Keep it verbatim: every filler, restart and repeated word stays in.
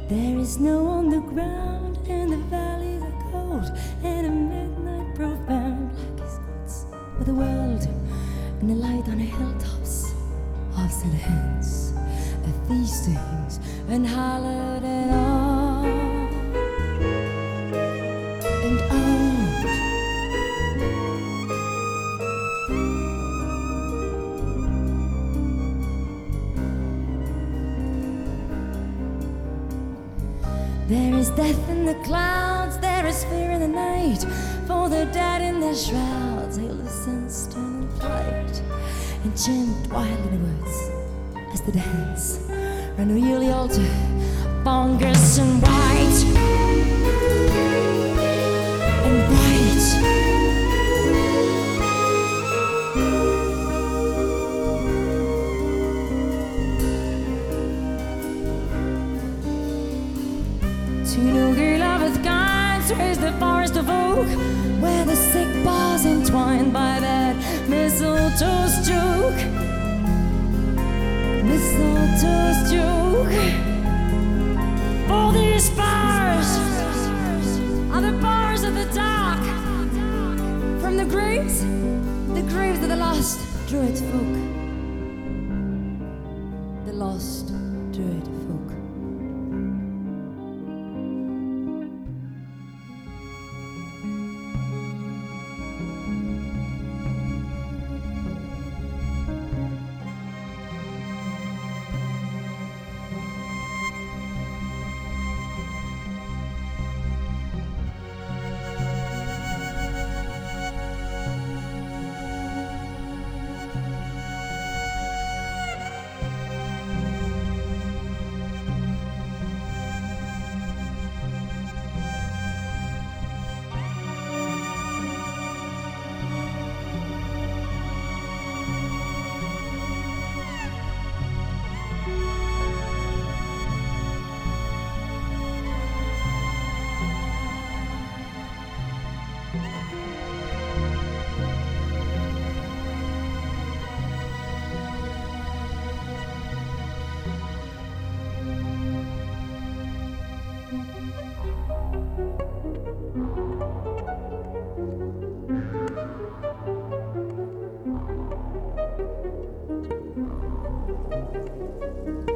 There is snow on the ground, and the valleys are cold, and a midnight profound, black as nights for the world, and the light on the hilltops of the hands of these things, and hallowed and all and old. There is death in the clouds, there is fear in the night, for the dead in their shrouds hail the sun's turning flight, and chant wildly the words as they dance round the yearly altar, bongers and white and bright. To no girl loveth kind, is the forest of oak, where the sick boughs entwined by that mistletoe stroke, mistletoe stroke. For these bars are the bars of the dark, from the graves, the graves of the lost druid folk, the lost druid folk. Thank you.